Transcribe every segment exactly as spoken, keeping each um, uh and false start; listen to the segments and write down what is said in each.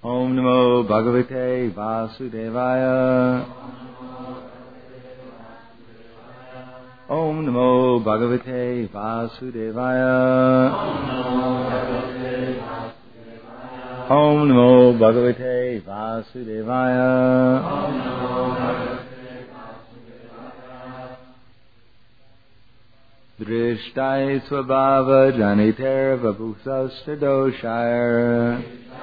Om Namo Bhagavate Vasudevaya. Om Namo Bhagavate Vasudevaya. Om Namo Bhagavate Vasudevaya. Drishtai Svabhava Janiter Vabhusastra Doshire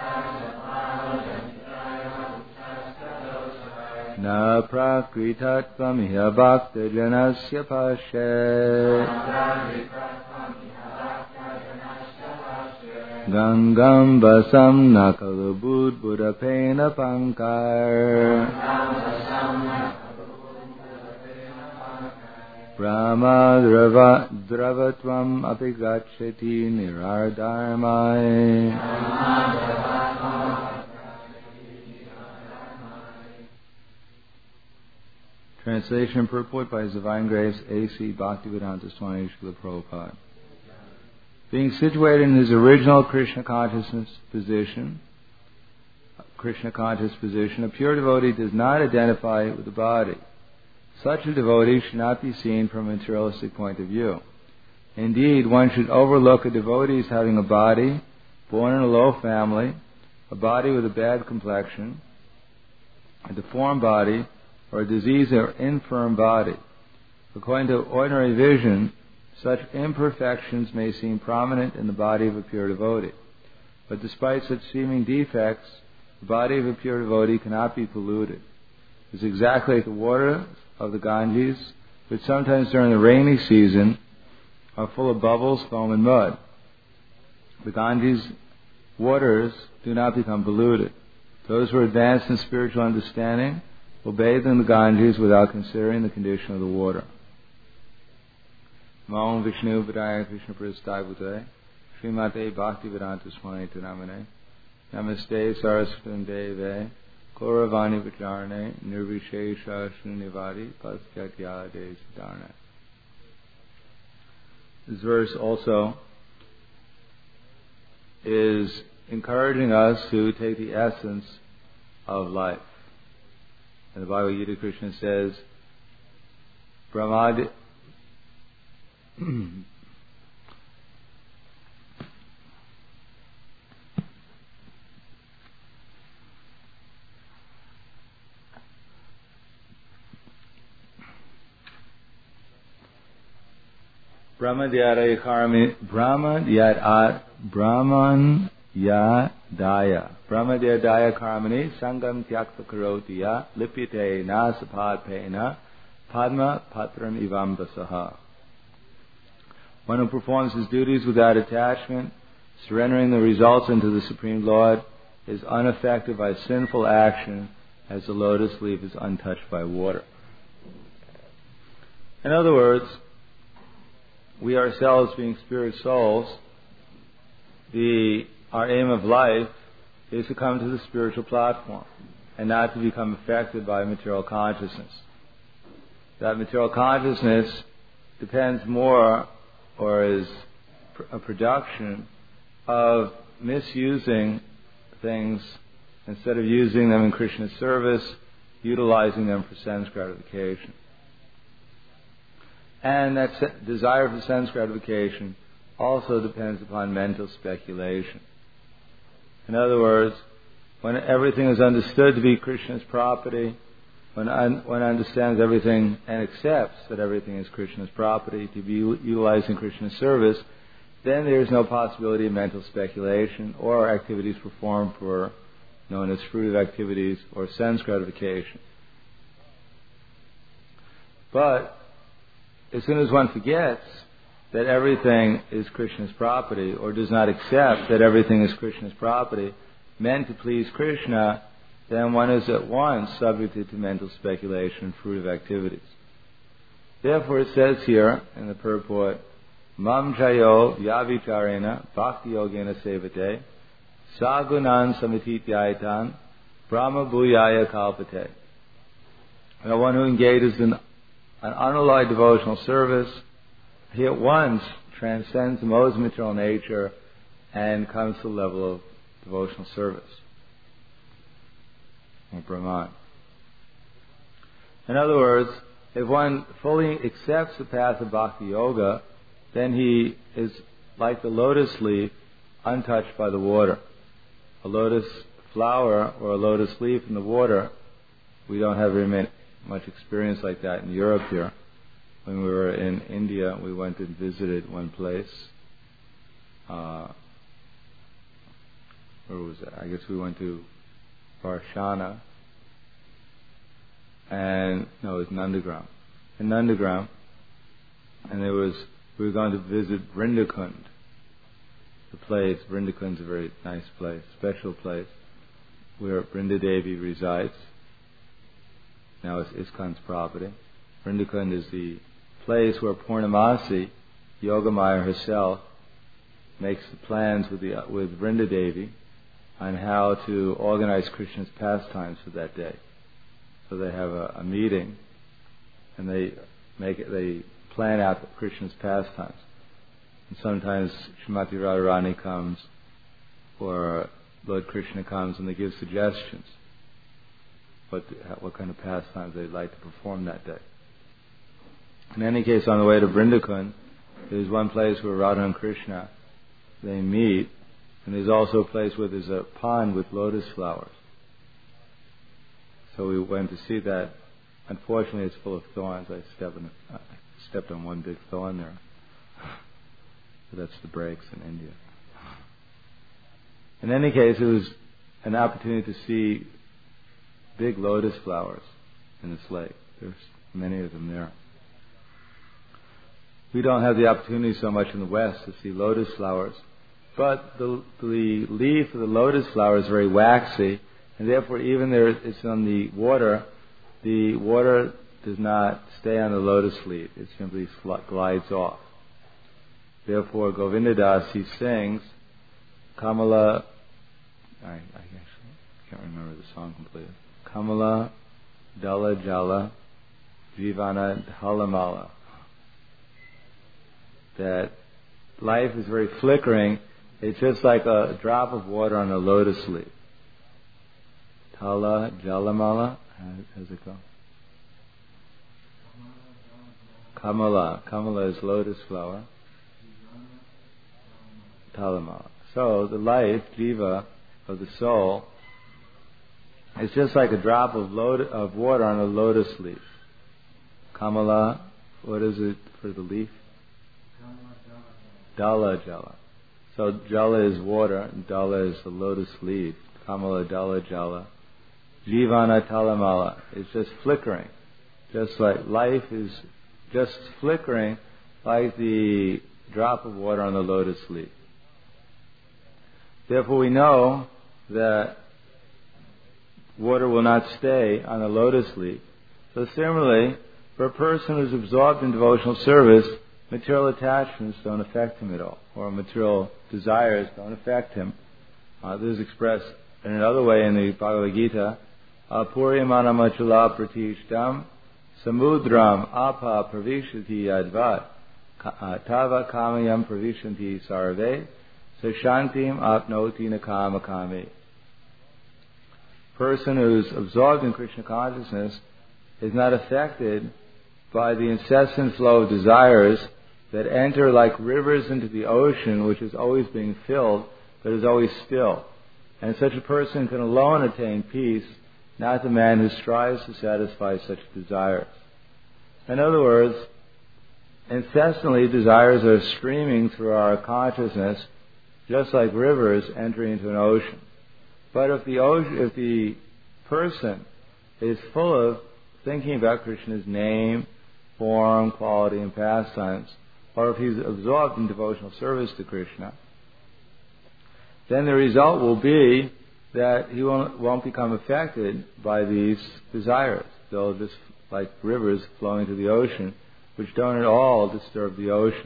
Na Prakritatvam Bhakta Janasya Pashe Gangam Vasam Nakalabud Buddhapena Pankar Brahma Drava Dravatvam Apigachati Nirardharmai. Translation and purport by His Divine Grace A C Bhaktivedanta Swami Srila Prabhupada. Being situated in his original Krishna consciousness position, Krishna conscious position, a pure devotee does not identify with the body. Such a devotee should not be seen from a materialistic point of view. Indeed, one should overlook a devotee as having a body, born in a low family, a body with a bad complexion, a deformed body, or a diseased or infirm body. According to ordinary vision, such imperfections may seem prominent in the body of a pure devotee. But despite such seeming defects, the body of a pure devotee cannot be polluted. It is exactly like the water of the Ganges, which sometimes during the rainy season are full of bubbles, foam, and mud. The Ganges waters do not become polluted. Those who are advanced in spiritual understanding will bathe in the Ganges without considering the condition of the water. Om Vishnu Vidaya Krishna Prasthai Bhutale Srimate Bhaktivedanta Swami Namane Namaste Saraswati Deve Kauravani Vicharane Nirvishesha Shrunivadi Paschatya Siddharna. This verse also is encouraging us to take the essence of life. In the Bhagavad Gita, Krishna says, Brahmad Brahmadyadaya karmi Brahmadyad Brahman Yadaya Brahmadyadaya karmani Sangam Tyakta Karotiya Lipite Nasapad Pena Padma Patram Ivam Basaha. One who performs his duties without attachment, surrendering the results unto the Supreme Lord, is unaffected by sinful action as the lotus leaf is untouched by water. In other words, we ourselves being spirit souls, the our aim of life is to come to the spiritual platform and not to become affected by material consciousness. That material consciousness depends more or is a production of misusing things instead of using them in Krishna's service, utilizing them for sense gratification. And that desire for sense gratification also depends upon mental speculation. In other words, when everything is understood to be Krishna's property, when one understands everything and accepts that everything is Krishna's property to be utilized in Krishna's service, then there is no possibility of mental speculation or activities performed for known as fruitive activities or sense gratification. But as soon as one forgets that everything is Krishna's property or does not accept that everything is Krishna's property, meant to please Krishna, then one is at once subjected to mental speculation and fruitive activities. Therefore it says here in the purport, Mam chayo vyavicharena bhakti yogena sevate sagunan samitityaitan brahma bhuyaya kalpate. Now one who engages in an unalloyed devotional service, he at once transcends the modes of material nature and comes to the level of devotional service. or Brahman. In other words, if one fully accepts the path of Bhakti Yoga, then he is like the lotus leaf untouched by the water. A lotus flower or a lotus leaf in the water, we don't have very many, much experience like that in Europe here. When we were in India, we went and visited one place. Uh, where was that? I guess we went to Varshana. And, no, it was Nandagram. In Nandagram, and there was, we were going to visit Vrindakund. The place, Vrindakund's a very nice place, special place, where Vrindadevi resides. Now it's ISKCON's property. Vrindakund is the place where Purnamasi, Yogamaya herself, makes the plans with the with Vrindadevi on how to organize Krishna's pastimes for that day. So they have a, a meeting, and they make it, they plan out Krishna's pastimes. And sometimes Srimati Radharani comes, or Lord Krishna comes, and they give suggestions what what kind of pastimes they'd like to perform that day. In any case, on the way to Vrindakund, there's one place where Radha and Krishna, they meet, and there's also a place where there's a pond with lotus flowers. So we went to see that. Unfortunately, it's full of thorns. I stepped on, I stepped on one big thorn there. So that's the breaks in India. In any case, it was an opportunity to see big lotus flowers in this lake. There's many of them there. We don't have the opportunity so much in the West to see lotus flowers, but the, the leaf of the lotus flower is very waxy, and therefore even there it's on the water, the water does not stay on the lotus leaf. It simply glides off. Therefore, Govindadas, he sings, Kamala, I, I actually can't remember the song completely. Kamala Dala Jala Jivana Dhalamala. That life is very flickering. It's just like a drop of water on a lotus leaf. Tala Jalamala. How's it go? Kamala. Kamala is lotus flower. Talamala. So the life, jiva, of the soul, is just like a drop of, lo- of water on a lotus leaf. Kamala, what is it for the leaf? Dala Jala. So Jala is water, and Dala is the lotus leaf. Kamala Dala Jala. Jivana Talamala. It's just flickering. Just like life is just flickering like the drop of water on the lotus leaf. Therefore we know that water will not stay on the lotus leaf. So similarly, for a person who's absorbed in devotional service, material attachments don't affect him at all, or material desires don't affect him. Uh, this is expressed in another way in the Bhagavad Gita. Apuriyamana machula pratishdam samudram apa pravishati advat tava kamayam pravishanti sarve sashantim apnoti nakama kame. Person who's absorbed in Krishna consciousness is not affected by the incessant flow of desires that enter like rivers into the ocean, which is always being filled, but is always still. And such a person can alone attain peace, not the man who strives to satisfy such desires. In other words, incessantly desires are streaming through our consciousness, just like rivers entering into an ocean. But if the ocean, if the person is full of thinking about Krishna's name, form, quality, and pastimes, or if he's absorbed in devotional service to Krishna, then the result will be that he won't, won't become affected by these desires. They'll just like rivers flowing to the ocean, which don't at all disturb the ocean.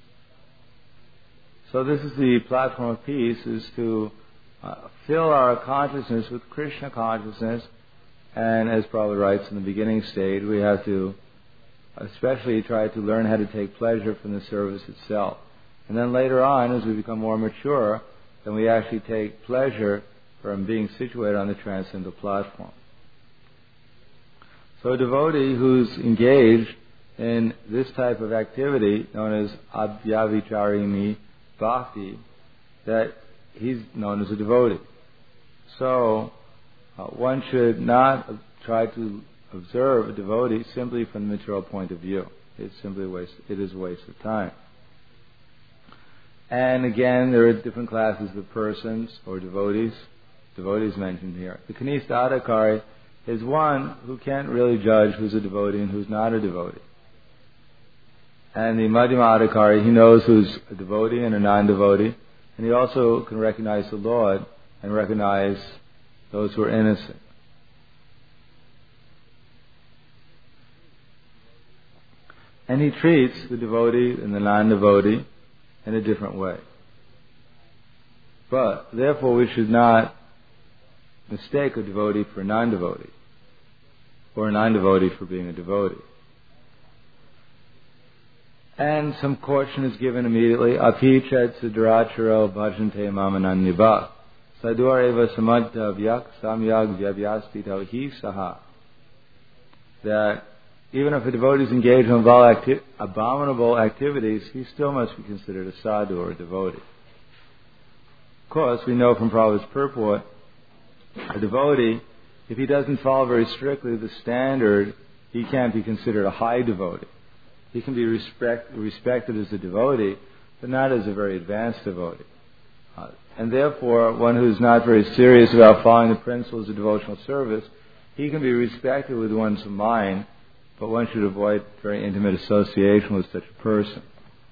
So this is the platform of peace, is to uh, fill our consciousness with Krishna consciousness, and as Prabhupada writes in the beginning stage, we have to especially try to learn how to take pleasure from the service itself. And then later on, as we become more mature, then we actually take pleasure from being situated on the transcendental platform. So a devotee who's engaged in this type of activity, known as abhyavicharini bhakti, that he's known as a devotee. So uh, one should not try to observe a devotee simply from the material point of view. It's simply a waste. It is a waste of time. And again, there are different classes of persons or devotees. Devotees mentioned here. The Kanista Adhikari is one who can't really judge who's a devotee and who's not a devotee. And the Madhyama Adhikari, he knows who's a devotee and a non-devotee, and he also can recognize the Lord and recognize those who are innocent. And he treats the devotee and the non-devotee in a different way. But, therefore, we should not mistake a devotee for a non-devotee, or a non-devotee for being a devotee. And some caution is given immediately. Apichet siddharacharo bhajante mamananyabha sadur eva samadhavyak samyag vyavyastito hi saha. That even if a devotee is engaged in acti- abominable activities, he still must be considered a sadhu or a devotee. Of course, we know from Prabhupada's purport, a devotee, if he doesn't follow very strictly the standard, he can't be considered a high devotee. He can be respect, respected as a devotee, but not as a very advanced devotee. Uh, and therefore, one who's not very serious about following the principles of devotional service, he can be respected with one's mind, but one should avoid very intimate association with such a person.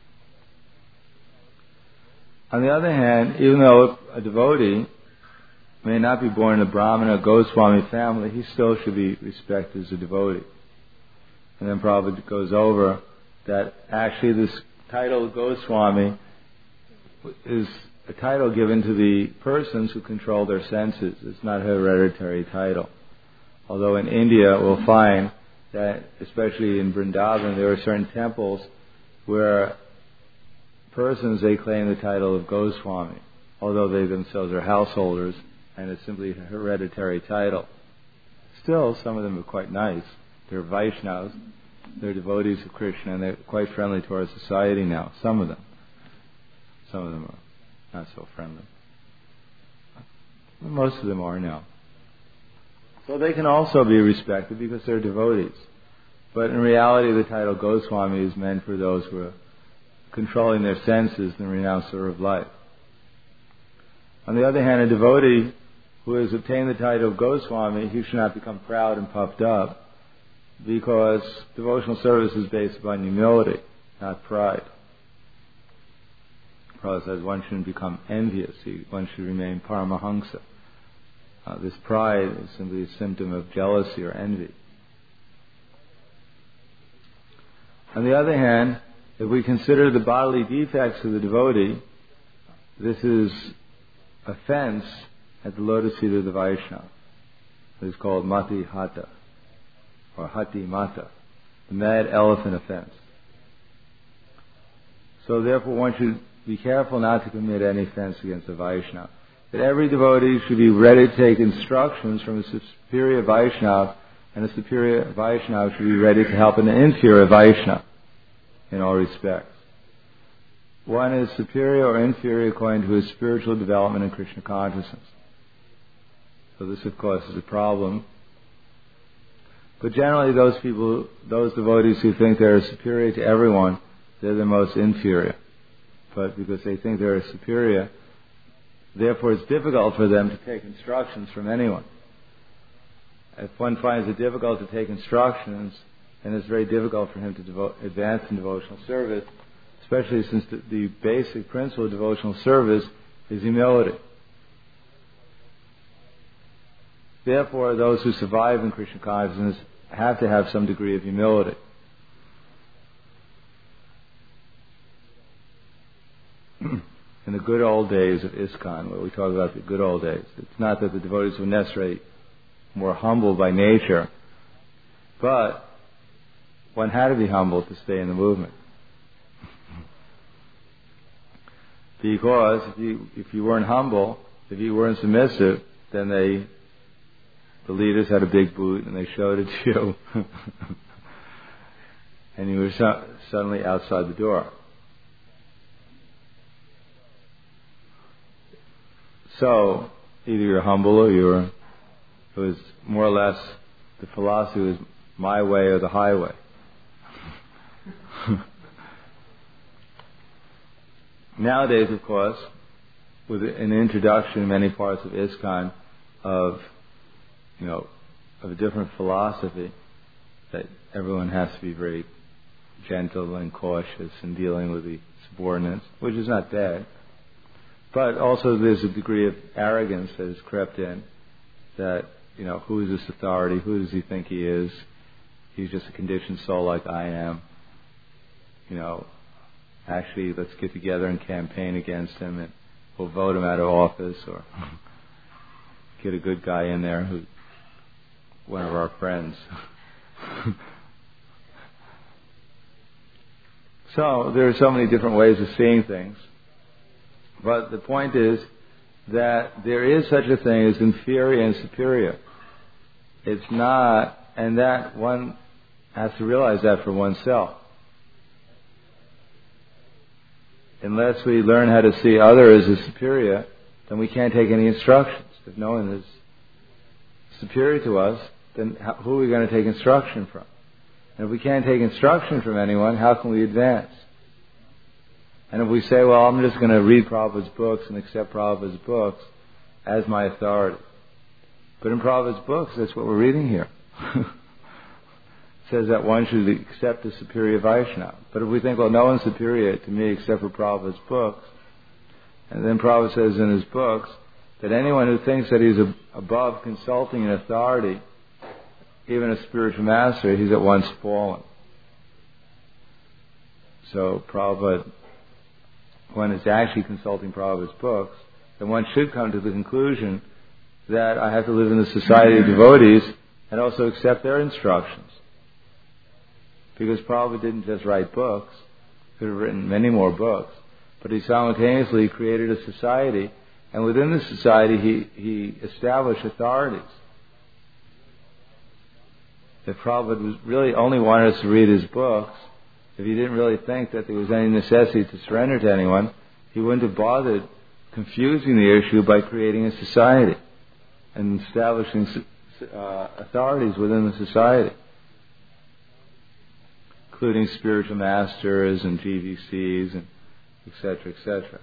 On the other hand, even though a devotee may not be born in a Brahmana or Goswami family, he still should be respected as a devotee. And then Prabhupada goes over that actually this title Goswami is a title given to the persons who control their senses. It's not a hereditary title. Although in India we'll find that, especially in Vrindavan, there are certain temples where persons, they claim the title of Goswami, although they themselves are householders, and it's simply a hereditary title. Still, some of them are quite nice. They're Vaishnavas, they're devotees of Krishna, and they're quite friendly to our society now. Some of them. Some of them are not so friendly. Most of them are now. So they can also be respected because they're devotees. But in reality, the title Goswami is meant for those who are controlling their senses and renouncer of life. On the other hand, a devotee who has obtained the title of Goswami, he should not become proud and puffed up, because devotional service is based upon humility, not pride. Prabhupada says one shouldn't become envious, one should remain paramahamsa. Uh, this pride is simply a symptom of jealousy or envy. On the other hand, if we consider the bodily defects of the devotee, this is offense at the lotus feet of the Vaishnava. It is called mati hata, or hati mata, the mad elephant offense. So therefore one should be careful not to commit any offense against the Vaishnava. That every devotee should be ready to take instructions from a superior Vaishnava, and a superior Vaishnava should be ready to help an inferior Vaishnava in all respects. One is superior or inferior according to his spiritual development in Krishna consciousness. So this, of course, is a problem. But generally those people, those devotees who think they're superior to everyone, they're the most inferior. But because they think they're superior, therefore it's difficult for them to take instructions from anyone. If one finds it difficult to take instructions, then it's very difficult for him to devote, advance in devotional service, especially since the, the basic principle of devotional service is humility. Therefore, those who survive in Krishna consciousness have to have some degree of humility. In the good old days of ISKCON, where we talk about the good old days, it's not that the devotees were necessarily more humble by nature, but one had to be humble to stay in the movement. Because if you if you weren't humble, if you weren't submissive, then they the leaders had a big boot and they showed it to you. And you were so- suddenly outside the door. So, either you're humble or you're, it was more or less, the philosophy was my way or the highway. Nowadays, of course, with an introduction in many parts of ISKCON of, you know, of a different philosophy, that everyone has to be very gentle and cautious in dealing with the subordinates, which is not bad. But also there's a degree of arrogance that has crept in, that, you know, who is this authority? Who does he think he is? He's just a conditioned soul like I am. You know, actually, let's get together and campaign against him, and we'll vote him out of office, or get a good guy in there, who, one of our friends. So there are so many different ways of seeing things. But the point is that there is such a thing as inferior and superior. It's not, and that one has to realize that for oneself. Unless we learn how to see others as superior, then we can't take any instructions. If no one is superior to us, then how, who are we going to take instruction from? And if we can't take instruction from anyone, how can we advance? And if we say, well, I'm just going to read Prabhupada's books and accept Prabhupada's books as my authority. But in Prabhupada's books, that's what we're reading here. It says that one should accept a superior Vaishnava. But if we think, well, no one's superior to me except for Prabhupada's books, and then Prabhupada says in his books that anyone who thinks that he's above consulting an authority, even a spiritual master, he's at once fallen. So Prabhupada, one is actually consulting Prabhupada's books, then one should come to the conclusion that I have to live in the society of devotees and also accept their instructions. Because Prabhupada didn't just write books, he could have written many more books, but he simultaneously created a society, and within the society he, he established authorities. If Prabhupada was really only wanted us to read his books, if he didn't really think that there was any necessity to surrender to anyone, he wouldn't have bothered confusing the issue by creating a society and establishing uh, authorities within the society, including spiritual masters and G V Cs and et cetera, et cetera.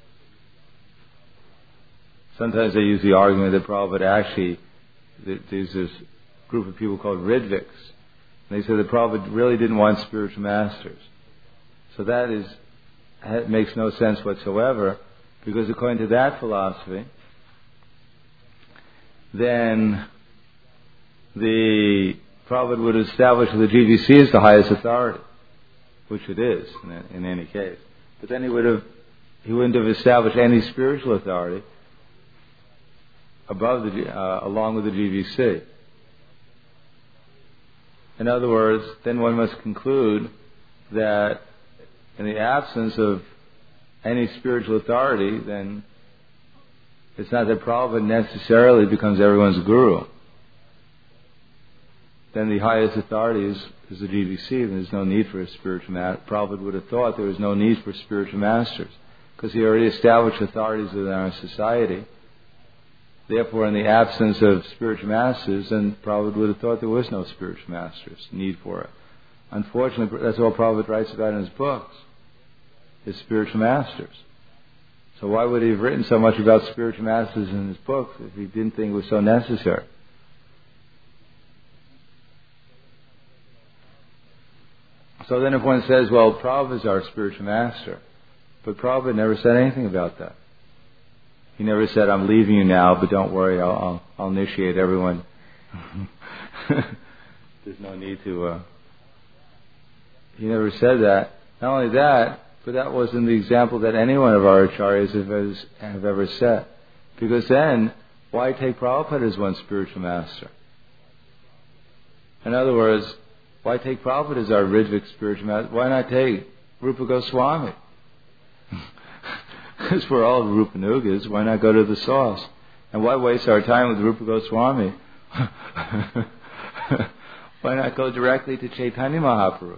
Sometimes they use the argument that Prabhupada actually, that there's this group of people called Ridviks. And they say that Prabhupada really didn't want spiritual masters. So that is, it makes no sense whatsoever, because according to that philosophy, then the Prabhupada would establish that the G V C is the highest authority, which it is in, in any case. But then he would have, he wouldn't have established any spiritual authority above the, uh, along with the G V C. In other words, then one must conclude that in the absence of any spiritual authority, then it's not that Prabhupada necessarily becomes everyone's guru. Then the highest authority is, is the G V C, and there's no need for a spiritual master. Prabhupada would have thought there was no need for spiritual masters, because he already established authorities within our society. Therefore, in the absence of spiritual masters, then Prabhupada would have thought there was no spiritual masters, need for it. Unfortunately, that's all Prabhupada writes about in his books, his spiritual masters. So why would he have written so much about spiritual masters in his books if he didn't think it was so necessary? So then if one says, well, Prabhupada is our spiritual master, but Prabhupada never said anything about that. He never said, I'm leaving you now, but don't worry, I'll, I'll, I'll initiate everyone. There's no need to... Uh... He never said that. Not only that, but that wasn't the example that any one of our acharyas have, has, have ever set. Because then, why take Prabhupada as one spiritual master? In other words, why take Prabhupada as our Ridvik spiritual master? Why not take Rupa Goswami? Because we're all Rupanugas, why not go to the source? And why waste our time with Rupa Goswami, Why not go directly to Chaitanya Mahaprabhu?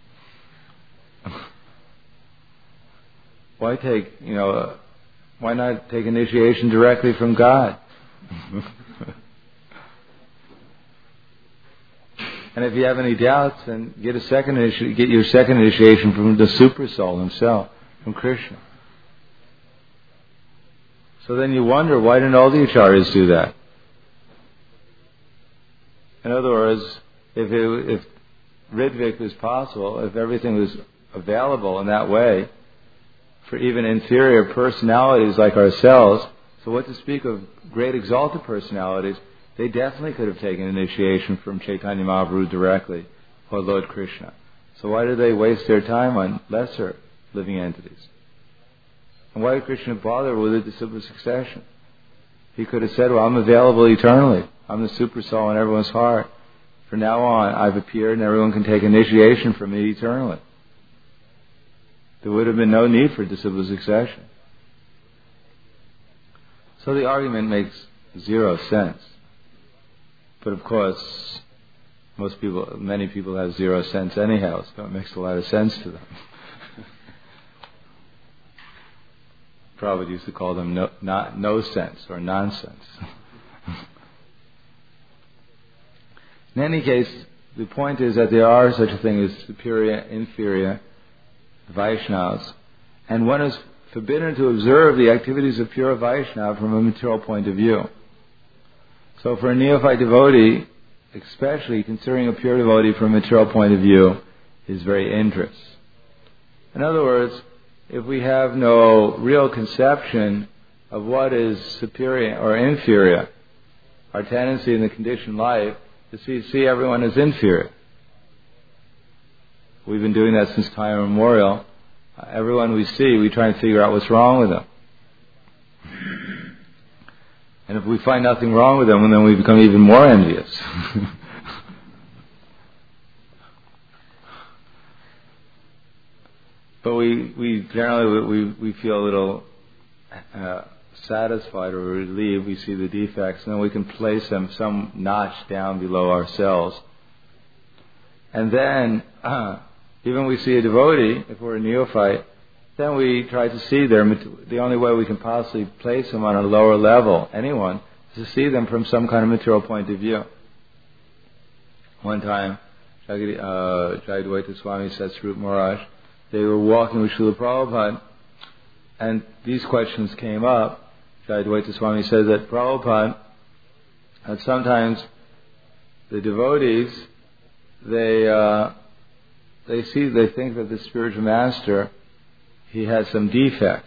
Why take, you know, uh, why not take initiation directly from God? And if you have any doubts, then get a second initi- get your second initiation from the Super Soul himself, from Krishna. So then you wonder, why didn't all the acharyas do that? In other words, if it, if Ritvik was possible, if everything was available in that way for even inferior personalities like ourselves, so what to speak of great exalted personalities, they definitely could have taken initiation from Chaitanya Mahaprabhu directly, or Lord Krishna. So why did they waste their time on lesser living entities? And why did Krishna bother with the disciple succession? He could have said, well, I'm available eternally. I'm the super soul in everyone's heart. From now on, I've appeared and everyone can take initiation from me eternally. There would have been no need for disciple succession. So the argument makes zero sense. But of course, most people, many people have zero sense anyhow, so it makes a lot of sense to them. Prabhupada used to call them no, not, no sense or nonsense. In any case, the point is that there are such a thing as superior, inferior Vaishnavas, and one is forbidden to observe the activities of pure Vaishnava from a material point of view. So for a neophyte devotee, especially considering a pure devotee from a material point of view, is very injurious. In other words, if we have no real conception of what is superior or inferior, our tendency in the conditioned life is to see, see everyone as inferior. We've been doing that since time immemorial. Uh, everyone we see, we try and figure out what's wrong with them. And if we find nothing wrong with them, then we become even more envious. But we, we generally we, we feel a little uh, satisfied or relieved. We see the defects, and then we can place them some notch down below ourselves. And then, uh, even we see a devotee, if we're a neophyte, then we try to see them. The only way we can possibly place them on a lower level, anyone, is to see them from some kind of material point of view. One time, Jagadi, uh, Jayadvaita Swami Satsvarup Maharaj, they were walking with Srila Prabhupada, and these questions came up. Jayadvaita Swami said that Prabhupada, that sometimes the devotees, they uh, they see, they think that the spiritual master, he has some defects.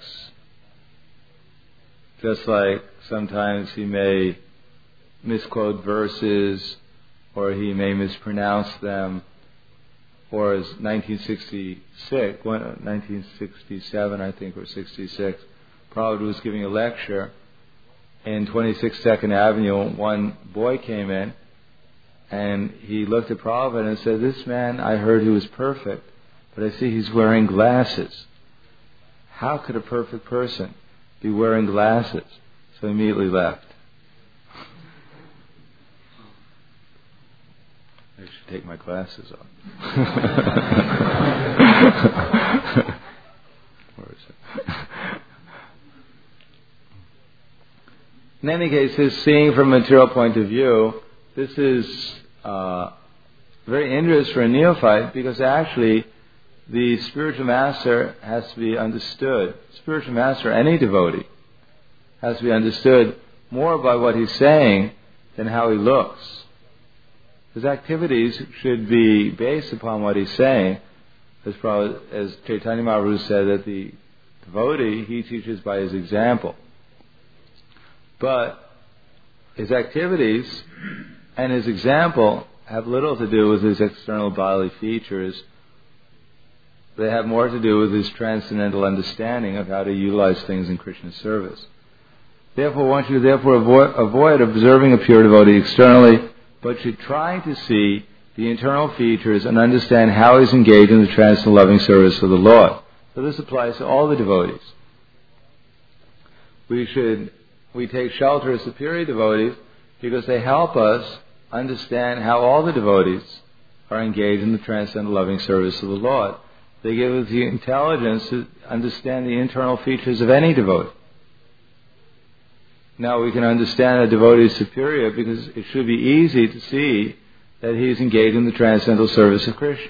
Just like sometimes he may misquote verses, or he may mispronounce them, or as nineteen sixty-six, nineteen sixty-seven, I think, or sixty-six, Prabhupada was giving a lecture in twenty-six Second Avenue. One boy came in, and he looked at Prabhupada and said, "This man, I heard he was perfect, but I see he's wearing glasses. How could a perfect person be wearing glasses?" So he immediately left. I should take my glasses off. Where is it? In any case, this seeing from a material point of view, this is uh, very injurious for a neophyte, because actually the spiritual master has to be understood. Spiritual master, any devotee, has to be understood more by what he's saying than how he looks. His activities should be based upon what he's saying. As, probably, as Chaitanya Mahaprabhu said, that the devotee, he teaches by his example. But his activities and his example have little to do with his external bodily features. They have more to do with his transcendental understanding of how to utilize things in Krishna's service. Therefore, one should therefore avoid, avoid observing a pure devotee externally, but should try to see the internal features and understand how he's engaged in the transcendental loving service of the Lord. So this applies to all the devotees. We should, we take shelter as superior devotees because they help us understand how all the devotees are engaged in the transcendental loving service of the Lord. They give us the intelligence to understand the internal features of any devotee. Now we can understand a devotee superior because it should be easy to see that he's engaged in the transcendental service of Krishna.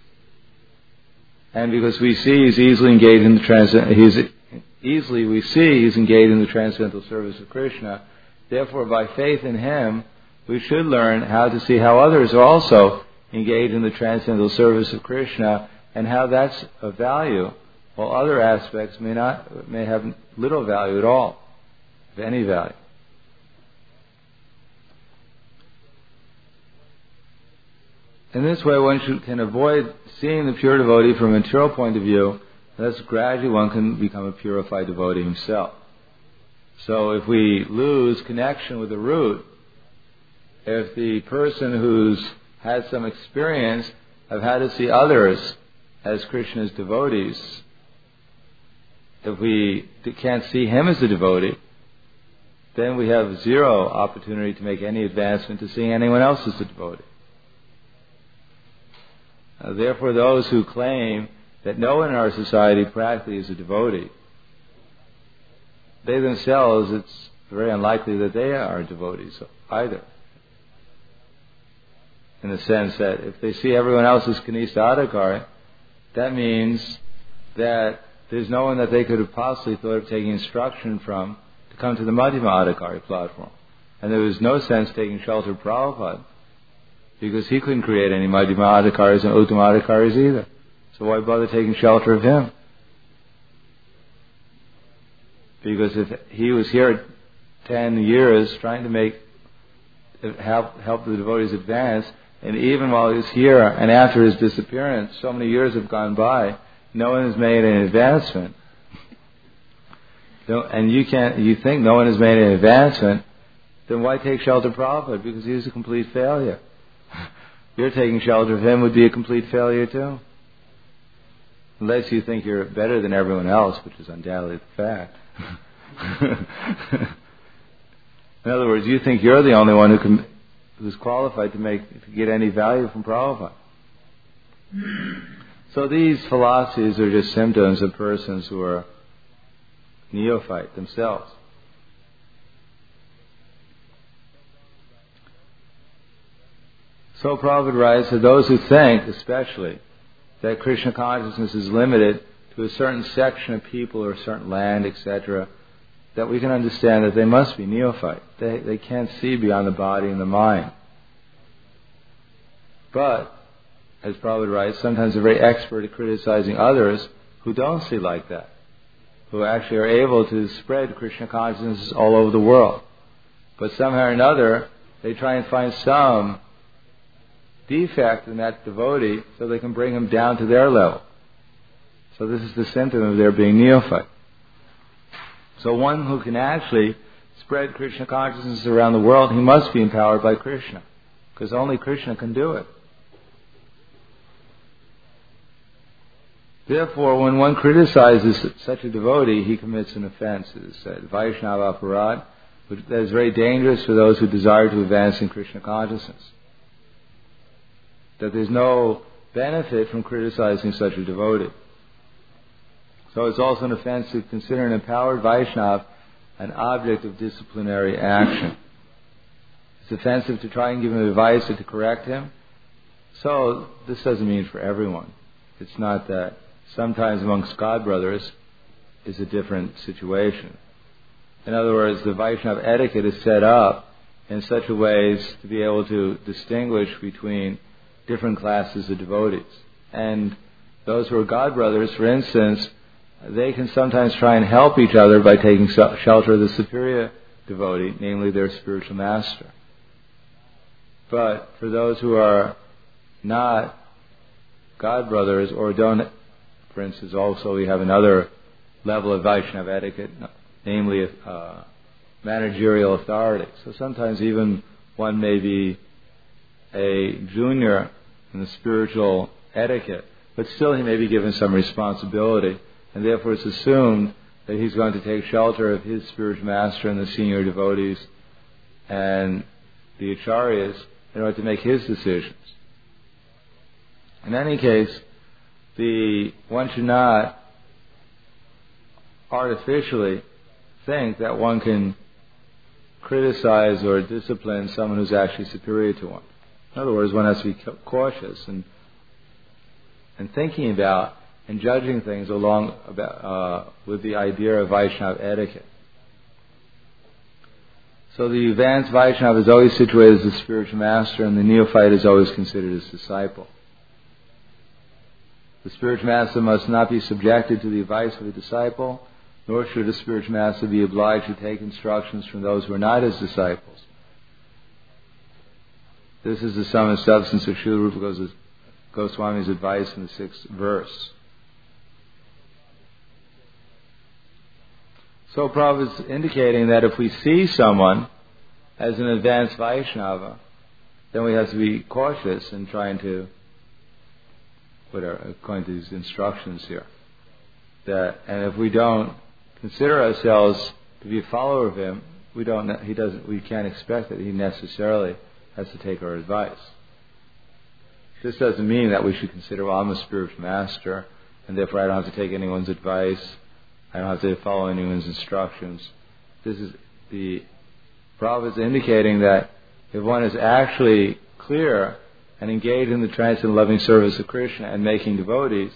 And because we see he's easily engaged in the transcendental, he's easily we see he's engaged in the transcendental service of Krishna. Therefore, by faith in him, we should learn how to see how others are also engaged in the transcendental service of Krishna, and how that's of value, while other aspects may not may have little value at all, if any value. In this way, one should, can avoid seeing the pure devotee from a material point of view. Thus, gradually one can become a purified devotee himself. So if we lose connection with the root, if the person who's had some experience of how to see others as Krishna's devotees, if we can't see him as a devotee, then we have zero opportunity to make any advancement to seeing anyone else as a devotee. Uh, therefore, those who claim that no one in our society practically is a devotee, they themselves, it's very unlikely that they are devotees either. In the sense that if they see everyone else as Kanishta Adhikari, that means that there's no one that they could have possibly thought of taking instruction from to come to the Madhyama Adhikari platform. And there was no sense taking shelter of Prabhupada, because he couldn't create any Madhyama Adhikaris and Uttama Adhikaris either. So why bother taking shelter of him? Because if he was here ten years trying to make help help the devotees advance, and even while he was here and after his disappearance, so many years have gone by, no one has made an advancement. So, and you can't, you think no one has made an advancement, then why take shelter of Prabhupada? Because he was a complete failure. You're taking shelter of him would be a complete failure too. Unless you think you're better than everyone else, which is undoubtedly the fact. In other words, you think you're the only one who can, who's qualified to make to get any value from Prabhupada. So these philosophies are just symptoms of persons who are neophyte themselves. So Prabhupada writes that those who think, especially, that Krishna consciousness is limited to a certain section of people or a certain land, et cetera, that we can understand that they must be neophyte. They, they can't see beyond the body and the mind. But, as Prabhupada writes, sometimes they're very expert at criticizing others who don't see like that, who actually are able to spread Krishna consciousness all over the world. But somehow or another, they try and find some defect in that devotee so they can bring him down to their level. So this is the symptom of their being neophyte. So one who can actually spread Krishna consciousness around the world, he must be empowered by Krishna, because only Krishna can do it. Therefore, when one criticizes such a devotee, he commits an offense. It is said, Vaishnava Aparad, which that is very dangerous for those who desire to advance in Krishna consciousness. That there's no benefit from criticizing such a devotee. So it's also an offense to consider an empowered Vaishnava an object of disciplinary action. It's offensive to try and give him advice or to correct him. So this doesn't mean for everyone. It's not that. Sometimes amongst God brothers is a different situation. In other words, the Vaishnava etiquette is set up in such a way as to be able to distinguish between different classes of devotees. And those who are God brothers, for instance, they can sometimes try and help each other by taking shelter of the superior devotee, namely their spiritual master. But for those who are not God brothers or don't, for instance, also we have another level of Vaishnava etiquette, namely uh, managerial authority. So sometimes even one may be a junior in the spiritual etiquette, but still he may be given some responsibility, and therefore it's assumed that he's going to take shelter of his spiritual master and the senior devotees, and the acharyas in order to make his decisions. In any case, the one should not artificially think that one can criticize or discipline someone who's actually superior to one. In other words, one has to be cautious and and thinking about and judging things along about, uh, with the idea of Vaishnava etiquette. So the advanced Vaishnava is always situated as the spiritual master, and the neophyte is always considered his disciple. The spiritual master must not be subjected to the advice of a disciple, nor should a spiritual master be obliged to take instructions from those who are not his disciples. This is the sum and substance of Srila Rupa Goswami's advice in the sixth verse. So Prabhupada is indicating that if we see someone as an advanced Vaishnava, then we have to be cautious in trying to, what are, according to these instructions here, that, and if we don't consider ourselves to be a follower of him, we don't, he doesn't, we can't expect that he necessarily has to take our advice. This doesn't mean that we should consider, well, I'm a spiritual master, and therefore I don't have to take anyone's advice. I don't have to follow anyone's instructions. This is the Prabhupada is indicating that if one is actually clear and engaged in the transcendental loving service of Krishna and making devotees,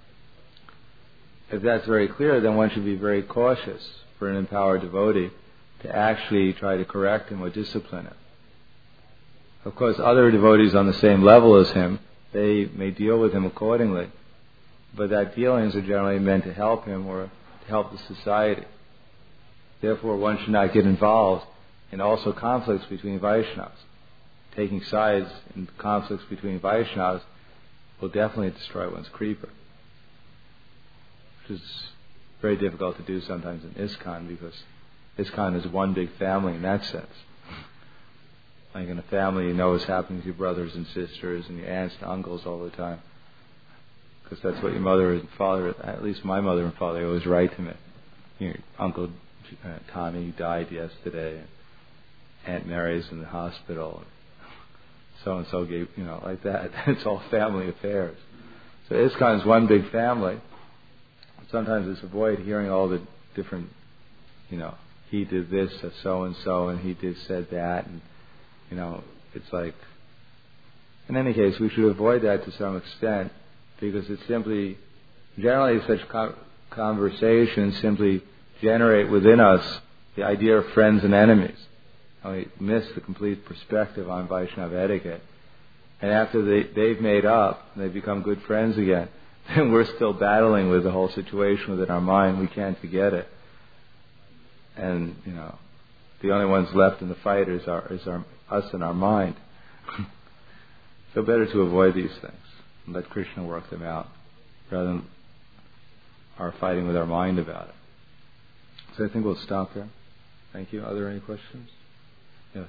if that's very clear, then one should be very cautious for an empowered devotee to actually try to correct him or discipline him. Of course, other devotees on the same level as him, they may deal with him accordingly, but that dealings are generally meant to help him or to help the society. Therefore, one should not get involved in also conflicts between Vaishnavas. Taking sides in conflicts between Vaishnavas will definitely destroy one's creeper, which is very difficult to do sometimes in ISKCON, because ISKCON is one big family in that sense. Like in a family, you know what's happening to your brothers and sisters and your aunts and uncles all the time, because that's what your mother and father, at least my mother and father, always write to me. Your Uncle uh, Tommy died yesterday, and Aunt Mary's in the hospital, so and so gave, you know, like that. It's all family affairs. So ISKCON is one big family. Sometimes it's avoid hearing all the different, you know, he did this to so and so, and he did said that, and you know, it's like. In any case, we should avoid that to some extent, because it's simply, generally, such co- conversations simply generate within us the idea of friends and enemies. And we miss the complete perspective on Vaishnava etiquette. And after they, they've made up, and they've become good friends again, then we're still battling with the whole situation within our mind. We can't forget it. And, you know, the only ones left in the fight is, our, is our, us and our mind. So better to avoid these things and let Krishna work them out, rather than our fighting with our mind about it. So I think we'll stop there. Thank you. Are there any questions? Yes.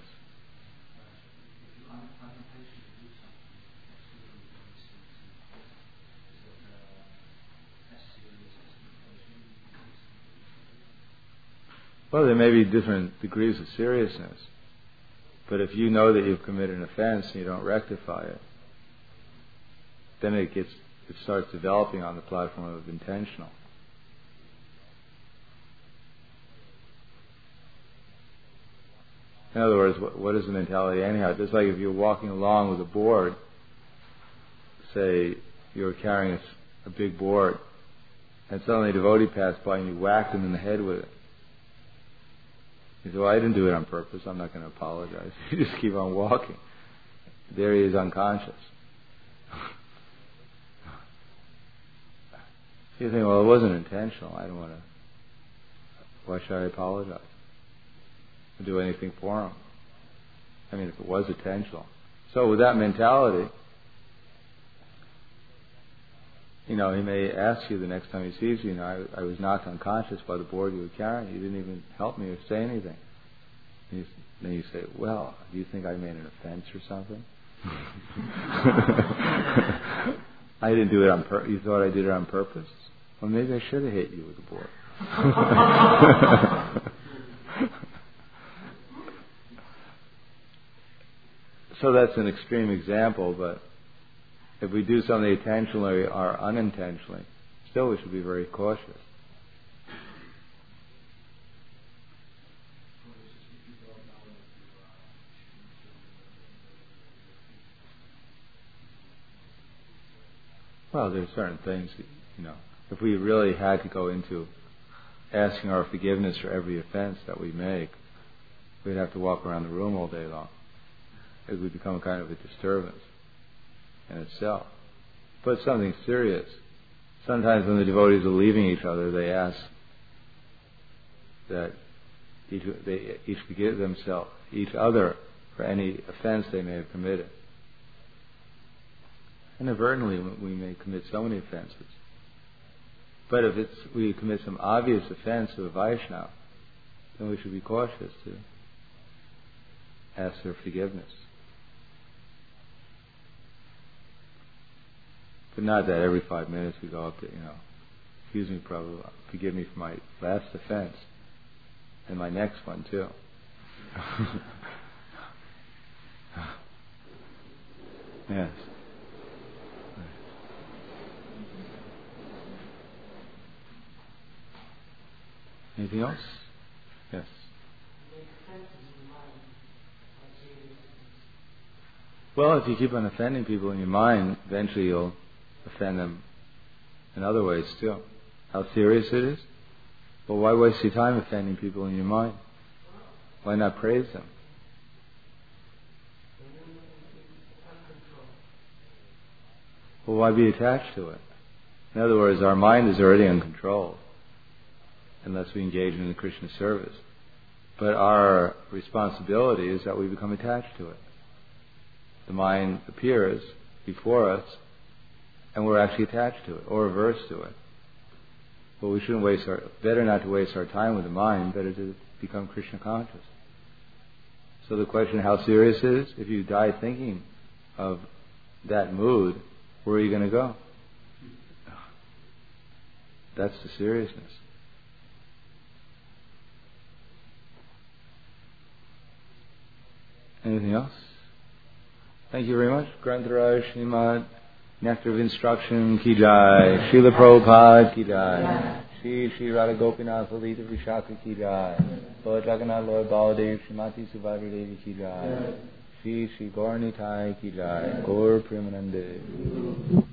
Well, there may be different degrees of seriousness, but if you know that you've committed an offense and you don't rectify it, then it gets it starts developing on the platform of intentional. In other words, what, what is the mentality anyhow? Just like if you're walking along with a board, say you're carrying a, a big board, and suddenly a devotee passed by and you whacked him in the head with it. He said, well, I didn't do it on purpose. I'm not going to apologize. You just keep on walking. There he is, unconscious. You think, well, it wasn't intentional. I don't want to. Why should I apologize? Or do anything for him? I mean, if it was intentional. So with that mentality, you know, he may ask you the next time he sees you, you know, I, I was knocked unconscious by the board you were carrying. You didn't even help me or say anything. And you, then you say, well, do you think I made an offense or something? I didn't do it on purpose. You thought I did it on purpose? Well, maybe I should have hit you with the board. So that's an extreme example, but if we do something intentionally or unintentionally, still we should be very cautious. Well, there's certain things, you know, if we really had to go into asking our forgiveness for every offense that we make, we'd have to walk around the room all day long. It would become a kind of a disturbance in itself. But something serious. Sometimes when the devotees are leaving each other, they ask that each, they each forgive themselves, each other, for any offense they may have committed. Inadvertently, we may commit so many offenses. But if it's, we commit some obvious offense to a Vaishnava, then we should be cautious to ask their forgiveness. But not that every five minutes we go up to, you know, excuse me, Prabhu, forgive me for my last offense and my next one too. Yes. Anything else? Yes. Well, if you keep on offending people in your mind, eventually you'll offend them in other ways too. How serious it is? Well, why waste your time offending people in your mind? Why not praise them? Well, why be attached to it? In other words, our mind is already uncontrolled unless we engage in the Krishna service. But our responsibility is that we become attached to it. The mind appears before us and we're actually attached to it or averse to it. But we shouldn't waste our, better not to waste our time with the mind, better to become Krishna conscious. So the question, how serious it is? If you die thinking of that mood, where are you going to go? That's the seriousness. Anything else? Thank you very much. Grantaraj Srimad Nectar of Instruction Ki Jai. Srila Prabhupada Ki Jai. Shri Shri Radha Gopinath Lalita Vishaka Ki Jai. Lord Jagannath Lord Baladev Srimati Subhadra Devi Ki Jai. Shri Shri Gaur Nitai Ki Jai. Gaur Premanande.